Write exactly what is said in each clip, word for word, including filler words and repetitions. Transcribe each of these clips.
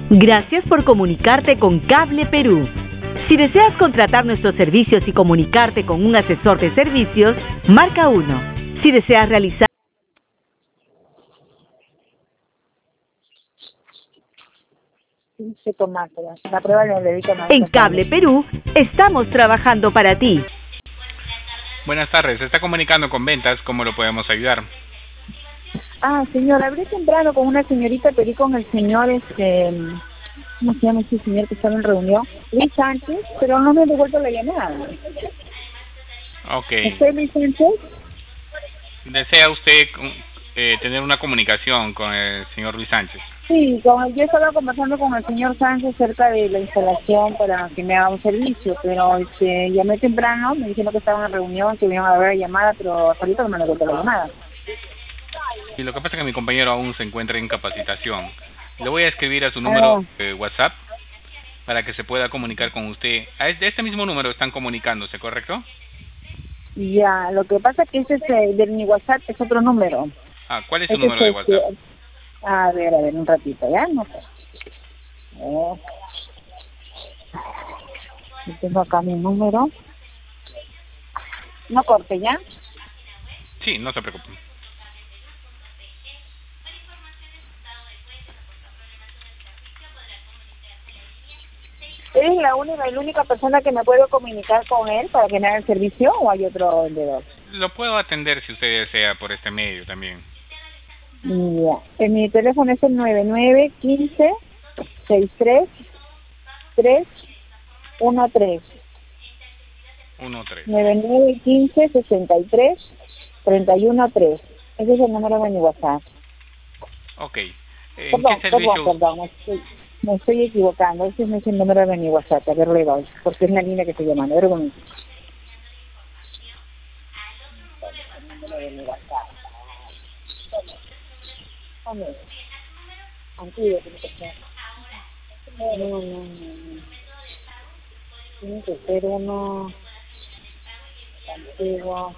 Gracias por comunicarte con Cable Perú. Si deseas contratar nuestros servicios y comunicarte con un asesor de servicios, marca uno. Si deseas realizar la prueba le dedico en Cable Perú, estamos trabajando para ti. Buenas tardes, se está comunicando con ventas, ¿cómo lo podemos ayudar? Ah, señor, hablé temprano con una señorita, pedí con el señor, este, ¿cómo se llama ese señor que estaba en reunión? Luis Sánchez, pero no me ha devuelto la llamada. Ok. ¿Usted Luis Sánchez? ¿Desea usted eh, tener una comunicación con el señor Luis Sánchez? Sí, con, yo estaba conversando con el señor Sánchez acerca de la instalación para que me haga un servicio, pero este, llamé temprano, me dijeron que estaba en reunión, que me iban a dar la llamada, pero hasta ahorita no me han devuelto la llamada. Y lo que pasa es que mi compañero aún se encuentra en capacitación. Le voy a escribir a su número de WhatsApp para que se pueda comunicar con usted. A este, este mismo número están comunicándose, ¿correcto? Ya, lo que pasa es que ese es eh, de mi WhatsApp, es otro número. Ah, ¿cuál es su Este número de es, WhatsApp? este, a ver, a ver, un ratito, ¿ya? No sé. Eh, yo tengo acá mi número. No corte, ¿ya? Sí, no se preocupe. ¿Eres la única, la única persona que me puedo comunicar con él para que me haga el servicio o hay otro vendedor? Lo puedo atender si usted desea por este medio también. Ya. En mi teléfono es el nueve nueve uno cinco seis tres tres uno tres. uno tres. nueve nueve uno cinco sesenta y tres treinta y uno tres. Ese es el número de mi WhatsApp. Ok. ¿En Perdón, qué servicio? perdón, perdón, me estoy, me estoy equivocando. Ese no es el número de mi WhatsApp, a ver, le doy, porque es la línea que estoy llamando. A ver, un momento. El número de mi WhatsApp. Hombre, antiguo tiene que ser. No, no, no, no. Tiene que ser uno antiguo.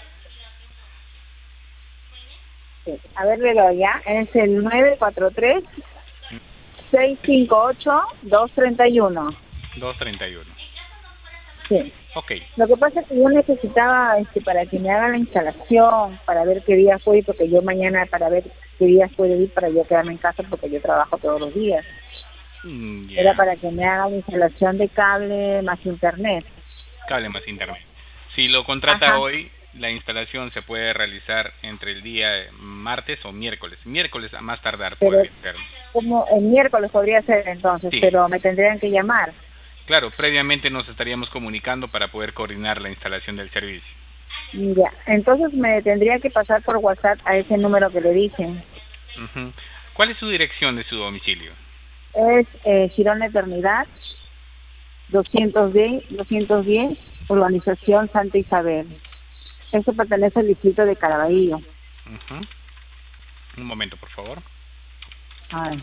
Sí. A ver, le doy ya. Es el nueve cuatro tres seis cinco ocho dos tres uno. dos treinta y uno. Sí. Ok. Lo que pasa es que yo necesitaba este para que me hagan la instalación, para ver qué día fue, porque yo mañana para ver qué días puedo ir para yo quedarme en casa porque yo trabajo todos los días. Mm, yeah. Era para que me hagan la instalación de cable más internet. Cable más internet. Si lo contrata Ajá. hoy, la instalación se puede realizar entre el día martes o miércoles. Miércoles a más tardar Pero puede ser. como el miércoles podría ser entonces, Sí. pero me tendrían que llamar. Claro, previamente nos estaríamos comunicando para poder coordinar la instalación del servicio. Ya, entonces me tendría que pasar por WhatsApp a ese número que le dicen. Uh-huh. ¿Cuál es su dirección de su domicilio? Es eh, Girón Eternidad, doscientos diez, Urbanización Santa Isabel. Eso pertenece al distrito de Caraballo. Uh-huh. Un momento, por favor. Ay.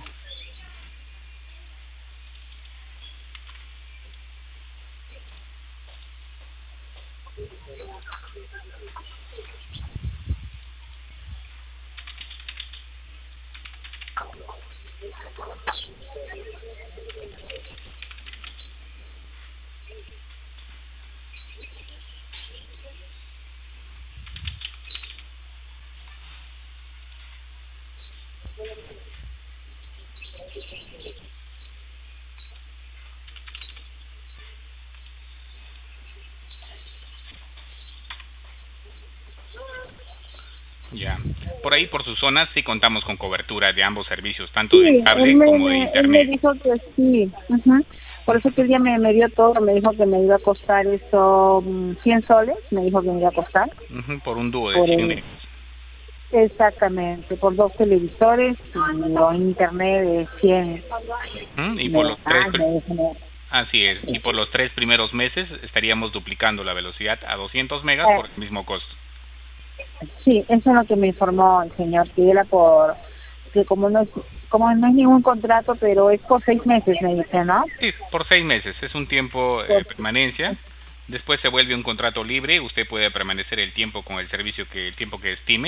Ya. Por ahí, por su zona, sí contamos con cobertura de ambos servicios, tanto Sí, de cable él me, como de me- él internet. me dijo que sí. Uh-huh. Por eso que el día me, me dio todo, me dijo que me iba a costar eso, mm, cien soles, me dijo que me iba a costar. Uh-huh. Por un dúo de Por cien el, metros. exactamente, por dos televisores y o internet de cien. Uh-huh. Y Me, por los tres... ah, me dijo, me- Así es. Y por los tres primeros meses estaríamos duplicando la velocidad a doscientos megas eh, por el mismo costo. sí, eso es lo que me informó el señor, que era por, que como no es, como no es ningún contrato, pero es por seis meses, me dice, ¿no? Sí, por seis meses. Es un tiempo de Por, permanencia. Después se vuelve un contrato libre. Usted puede permanecer el tiempo con el servicio que el tiempo que estime.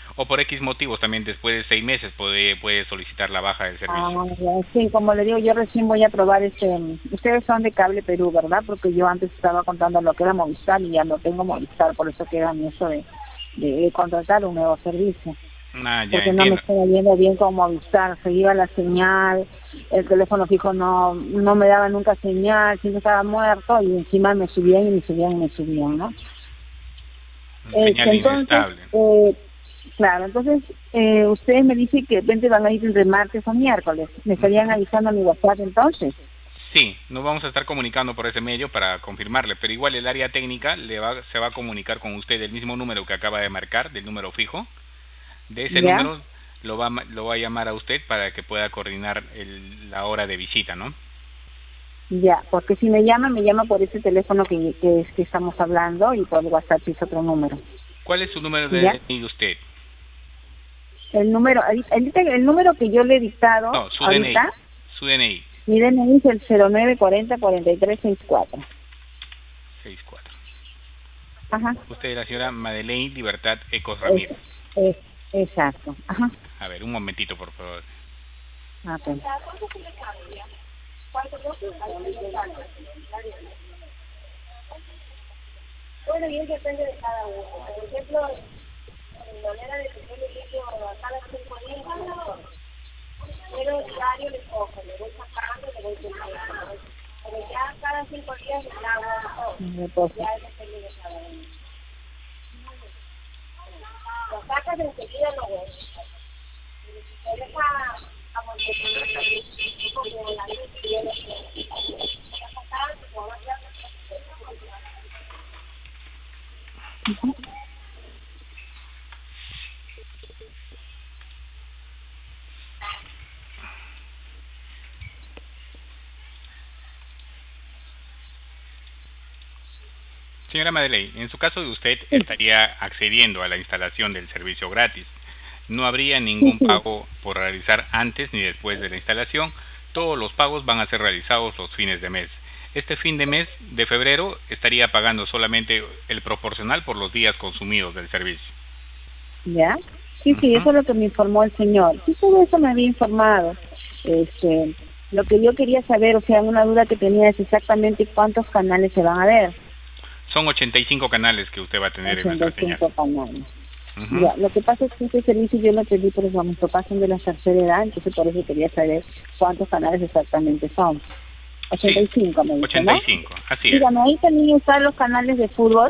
o por X motivos también después de seis meses puede puede solicitar la baja del servicio. Ah, ya, sí, como le digo, yo recién voy a probar este, ustedes son de Cable Perú, ¿verdad? Porque yo antes estaba contando lo que era Movistar y ya no tengo Movistar, por eso queda en eso de, de contratar un nuevo servicio. Ah, ya Porque no me entiendo. estaba yendo bien con Movistar, se iba la señal, el teléfono fijo no no me daba nunca señal, siempre estaba muerto y encima me subían y me subían y me subían, ¿no? Este, Señal entonces, inestable. eh, claro, entonces eh, ustedes me dicen que de repente van a ir entre martes o miércoles, ¿me estarían Ujú. avisando a mi WhatsApp entonces? Sí, nos vamos a estar comunicando por ese medio para confirmarle, pero igual el área técnica le va, se va a comunicar con usted del mismo número que acaba de marcar, del número fijo. De ese ¿Ya? número lo va, a ma- lo va a llamar a usted para que pueda coordinar el, la hora de visita, ¿no? Ya, porque si me llama, me llama por ese teléfono que, que, es que estamos hablando y por WhatsApp es otro número. ¿Cuál es su número de ¿Ya? D N I de usted? El número, ahorita- ahorita el número que yo le he dictado No, su D N I. ahorita, Su D N I. mi D N I es el cero nueve cuarenta cuarenta y tres sesenta y cuatro. sesenta y cuatro. Ajá, Usted es la señora Madeleine Libertad Ecos es, Ramírez. es, exacto. Ajá, A ver, un momentito, por favor. ok. Bueno, y eso depende de cada uno. Por ejemplo, mi manera de que yo le digo a cada cinco días, pero diario le cojo, le voy sacando, le voy poniendo. Pero ya cada cinco días le hago todo. Ya depende de cada uno. Lo sacas enseguida, lo ves. Se deja a como la luz viene. Ya sacaban, como va ya. Señora Madeleine, en su caso de usted estaría accediendo a la instalación del servicio gratis. No habría Sí, ningún sí. pago por realizar antes ni después de la instalación. Todos los pagos van a ser realizados los fines de mes. Este fin de mes de febrero estaría pagando solamente el proporcional por los días consumidos del servicio. ¿Ya? Sí, sí, Ujú. eso es lo que me informó el señor. Sí, todo eso me había informado. Este, lo que yo quería saber, o sea, una duda que tenía es exactamente cuántos canales se van a ver. Son ochenta y cinco canales que usted va a tener en ochenta nuestra y señal. cinco canales. Ujú. Ya, lo que pasa es que este servicio yo lo pedí por mis papás son de la tercera edad, entonces por eso quería saber cuántos canales exactamente son. ochenta Sí, y cinco me dice, ochenta ¿no? y cinco, así es. Dígame, ahí también están los canales de fútbol.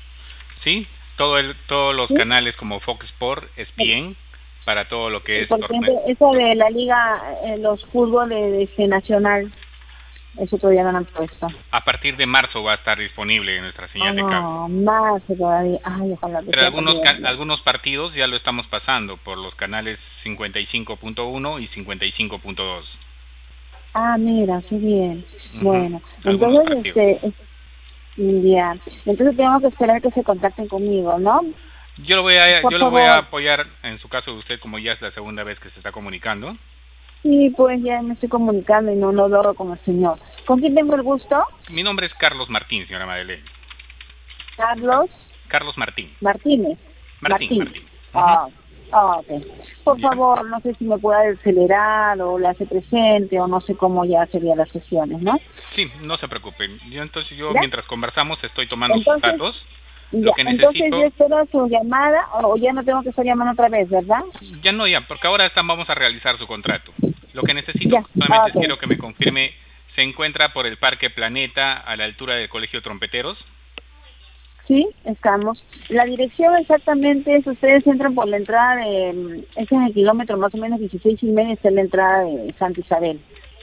Sí, todo el, todos los ¿Sí? canales como Fox Sport, E S P N, para todo lo que es Por torneo. ejemplo, eso de la liga, eh, los fútbol de, de este nacional, eso todavía no lo han puesto. A partir de marzo va a estar disponible en nuestra señal de cable. Ah, más todavía. Ay, ojalá que Pero sea algunos porque... ca- algunos partidos ya lo estamos pasando por los canales cincuenta y cinco punto uno y cincuenta y cinco punto dos. Ah, mira, qué bien. Ujú, Bueno, algunos entonces, partidos. este, es- ya. Entonces tengo que esperar que se contacten conmigo, ¿no? Yo lo voy a Por yo lo voy a favor. apoyar en su caso de usted, como ya es la segunda vez que se está comunicando. Sí, pues ya me estoy comunicando y no lo logro con el señor. ¿Con quién tengo el gusto? Mi nombre es Carlos Martín, señora Madeleine. Carlos Carlos Martín. Martínez. Martín, Martín. Martín. Ujú. Ah, ah, ok. Por ¿Ya? favor, no sé si me puede acelerar o le hace presente o no sé cómo ya serían las sesiones, ¿no? Sí, no se preocupen. Yo entonces yo ¿Ya? mientras conversamos estoy tomando sus Entonces, datos. Lo ya, que entonces yo necesito, espero su llamada o ya no tengo que estar llamando otra vez, ¿verdad? ya no ya, porque ahora están, vamos a realizar su contrato. Lo que necesito Ya, ah, solamente es ok. quiero que me confirme, se encuentra por el Parque Planeta a la altura del Colegio Trompeteros. Sí, estamos. La dirección exactamente es, ustedes entran por la entrada de, mm, es en el kilómetro más o menos dieciséis y media, está la entrada de Santa Isabel.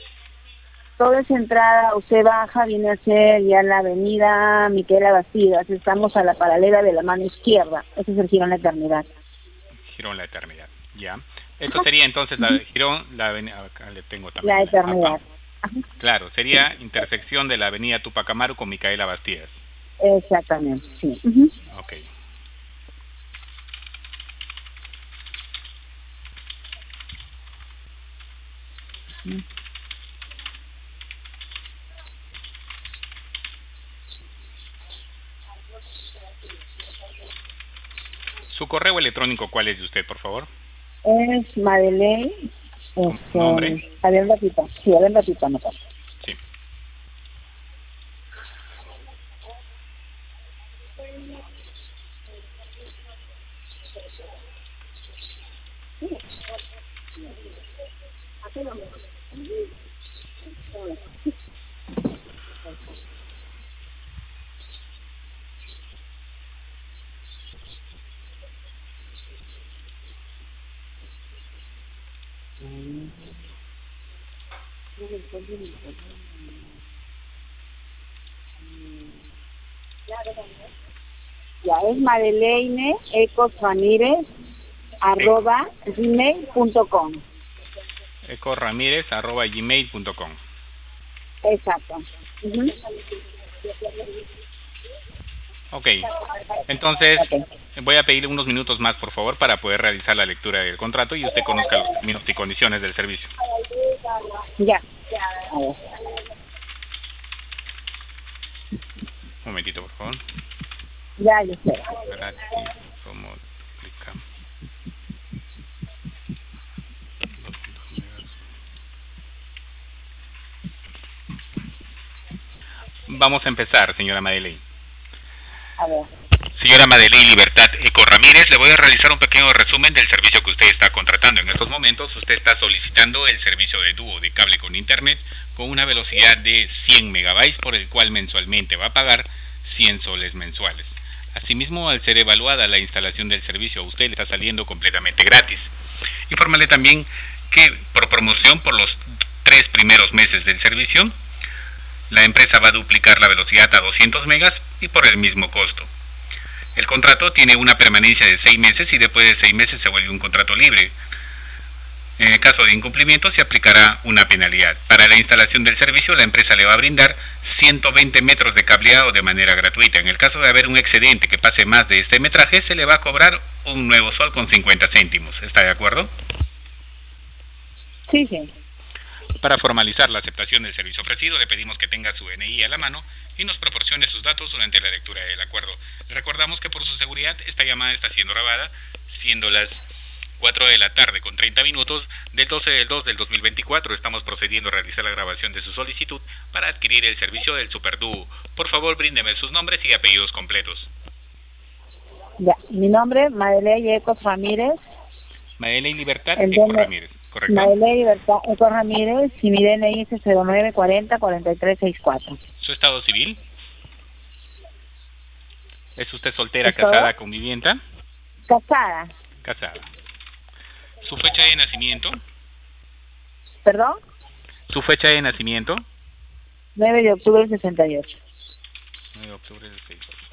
Toda esa entrada, usted baja, viene a ser ya la avenida Miquela Bastidas, estamos a la paralela de la mano izquierda, ese es el Girón La Eternidad. Girón La Eternidad, ya. Esto Ajá. sería entonces la Ujú. de Girón, la avenida, acá le tengo también La en el mapa. Eternidad. Ajá. Claro, sería intersección de la avenida Tupac Amaru con Micaela Bastidas. Exactamente, sí. Ujú. Ok. Su correo electrónico, ¿cuál es de usted, por favor? Es Madeleine. Este, ¿Nombre? a ver, un ratito. Sí, a ver, un ratito, no pasa. Sí. Ya, es Madeleine Ecos Ramírez arroba gmail punto com. ecoramírez arroba gmail punto com. Exacto. Uh-huh. Ok, entonces Okay. voy a pedirle unos minutos más, por favor, para poder realizar la lectura del contrato y usted conozca los términos y condiciones del servicio. Ya. A ver. Un momentito, por favor. Ya, yo sé. Gratis, como explica. Vamos a empezar, señora Madeleine. A ver. Señora Madeleine Libertad Eco Ramírez, le voy a realizar un pequeño resumen del servicio que usted está contratando. En estos momentos usted está solicitando el servicio de dúo de cable con internet con una velocidad de cien megabytes, por el cual mensualmente va a pagar cien soles mensuales. Asimismo, al ser evaluada la instalación del servicio, a usted le está saliendo completamente gratis. Infórmale también que por promoción por los tres primeros meses del servicio, la empresa va a duplicar la velocidad a doscientos megas y por el mismo costo. El contrato tiene una permanencia de seis meses y después de seis meses se vuelve un contrato libre. En el caso de incumplimiento se aplicará una penalidad. Para la instalación del servicio, la empresa le va a brindar ciento veinte metros de cableado de manera gratuita. En el caso de haber un excedente que pase más de este metraje, se le va a cobrar un nuevo sol con cincuenta céntimos. ¿Está de acuerdo? Sí, sí. Para formalizar la aceptación del servicio ofrecido, le pedimos que tenga su N I a la mano y nos proporcione sus datos durante la lectura del acuerdo. Le recordamos que por su seguridad esta llamada está siendo grabada, siendo las cuatro de la tarde con treinta minutos del doce del dos del dos mil veinticuatro. Estamos procediendo a realizar la grabación de su solicitud para adquirir el servicio del Superdúo. Por favor, bríndeme sus nombres y apellidos completos. Ya. Mi nombre es Madeleine Ecos Ramírez. Madeleine Libertad El Eco D N Ramírez, ¿correcto? Madeleine Libertad Ecos Ramírez y mi D N I es cero nueve cuarenta cuarenta y tres sesenta y cuatro. ¿Su estado civil? ¿Es usted soltera, ¿Es todo? casada, convivienta? Casada. Casada. ¿Su fecha de nacimiento? ¿Perdón? ¿Su fecha de nacimiento? nueve de octubre del sesenta y ocho. nueve de octubre del sesenta y ocho.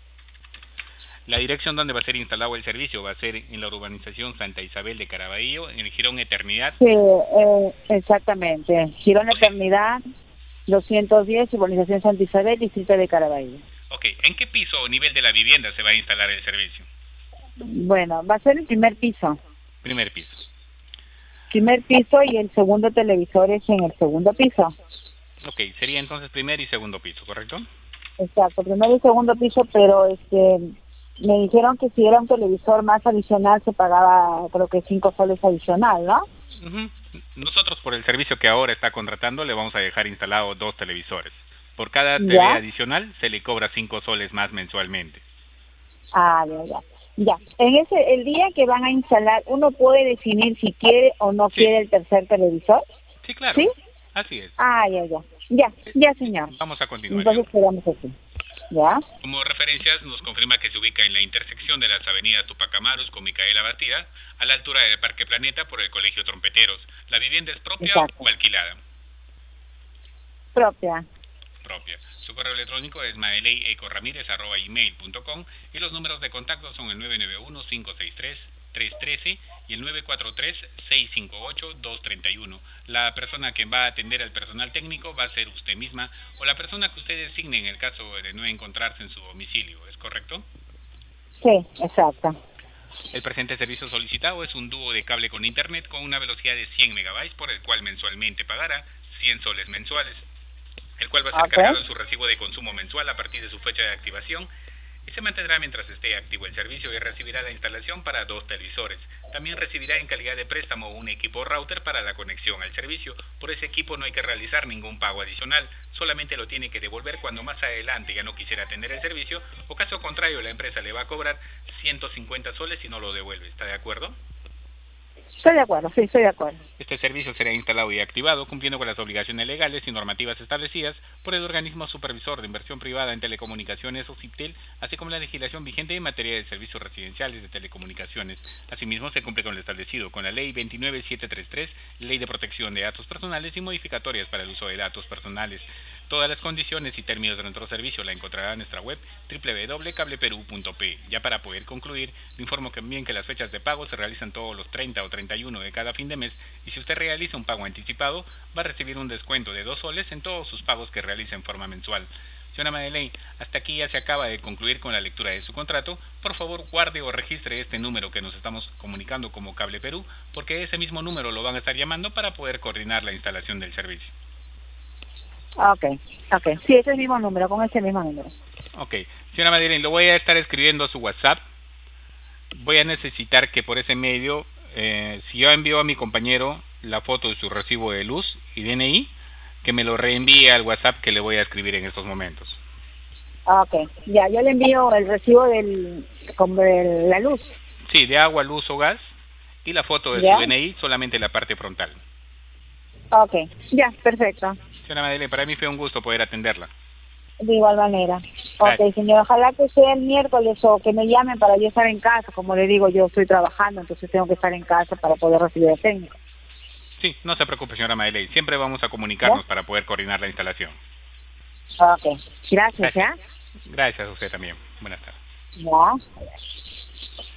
La dirección donde va a ser instalado el servicio va a ser en la urbanización Santa Isabel de Caraballo, en el Girón Eternidad. Sí, eh, exactamente. Girón Eternidad, doscientos diez, urbanización Santa Isabel, distrito de Caraballo. Ok, ¿en qué piso o nivel de la vivienda se va a instalar el servicio? Bueno, va a ser el primer piso. Primer piso. Primer piso y el segundo televisor es en el segundo piso. Ok, sería entonces primer y segundo piso, ¿correcto? Exacto, primer y segundo piso, pero este me dijeron que si era un televisor más adicional se pagaba creo que cinco soles adicional, ¿no? Uh-huh. Nosotros por el servicio que ahora está contratando le vamos a dejar instalado dos televisores. Por cada T V ¿Ya? adicional se le cobra cinco soles más mensualmente. Ah, ya, ya. Ya, en ese, el día que van a instalar, uno puede definir si quiere o no Sí. quiere el tercer televisor. Sí, claro. ¿Sí? Así es. Ah, ya, ya. Ya, ya, señor. Vamos a continuar. Entonces quedamos así. ¿Ya? Como referencias, nos confirma que se ubica en la intersección de las avenidas Tupac Amaru con Micaela Bastida, a la altura del Parque Planeta por el Colegio Trompeteros. ¿La vivienda es propia Exacto. o alquilada? Propia. Propia. Su correo electrónico es madeley.ecoramírez arroba gmail punto com y los números de contacto son el nueve nueve uno, cinco seis tres, tres uno tres y el nueve cuatro tres, seis cinco ocho, dos tres uno. La persona que va a atender al personal técnico va a ser usted misma o la persona que usted designe en el caso de no encontrarse en su domicilio, ¿es correcto? Sí, exacto. El presente servicio solicitado es un dúo de cable con internet con una velocidad de cien megabytes por el cual mensualmente pagará cien soles mensuales, el cual va a ser Ok. cargado en su recibo de consumo mensual a partir de su fecha de activación y se mantendrá mientras esté activo el servicio y recibirá la instalación para dos televisores. También recibirá en calidad de préstamo un equipo router para la conexión al servicio. Por ese equipo no hay que realizar ningún pago adicional, solamente lo tiene que devolver cuando más adelante ya no quisiera atender el servicio, o caso contrario la empresa le va a cobrar ciento cincuenta soles si no lo devuelve. ¿Está de acuerdo? Estoy de acuerdo, sí, estoy de acuerdo. Este servicio será instalado y activado cumpliendo con las obligaciones legales y normativas establecidas por el organismo supervisor de inversión privada en telecomunicaciones o CIPTEL, así como la legislación vigente en materia de servicios residenciales de telecomunicaciones. Asimismo, se cumple con lo establecido con la Ley veintinueve mil setecientos treinta y tres, Ley de Protección de Datos Personales y modificatorias para el uso de datos personales. Todas las condiciones y términos de nuestro servicio la encontrará en nuestra web doble u doble u doble u punto cable perú punto pe. Ya para poder concluir, le informo también que las fechas de pago se realizan todos los treinta o treinta y uno de cada fin de mes, y si usted realiza un pago anticipado, va a recibir un descuento de dos soles en todos sus pagos que realice en forma mensual. Señora Madeleine, hasta aquí ya se acaba de concluir con la lectura de su contrato. Por favor, guarde o registre este número que nos estamos comunicando como Cable Perú, porque ese mismo número lo van a estar llamando para poder coordinar la instalación del servicio. Ok, ok. Sí, ese es el mismo número, con ese mismo número. Ok. Señora Madeleine, lo voy a estar escribiendo a su WhatsApp. Voy a necesitar que por ese medio, eh, si yo envío a mi compañero la foto de su recibo de luz y D N I, que me lo reenvíe al WhatsApp que le voy a escribir en estos momentos. Ok, ya, yo le envío el recibo del, con de la luz. Sí, de agua, luz o gas, y la foto de ¿Ya? su D N I, solamente la parte frontal. Ok, ya, perfecto. Señora Madeleine, para mí fue un gusto poder atenderla. De igual manera. Gracias. Ok, señor, ojalá que sea el miércoles o que me llamen para yo estar en casa. Como le digo, yo estoy trabajando, entonces tengo que estar en casa para poder recibir el técnico. Sí, no se preocupe, señora Madeleine. Siempre vamos a comunicarnos ¿Ya? para poder coordinar la instalación. Ok, gracias, Gracias. Gracias a usted también. Buenas tardes. ¿ya? Ya.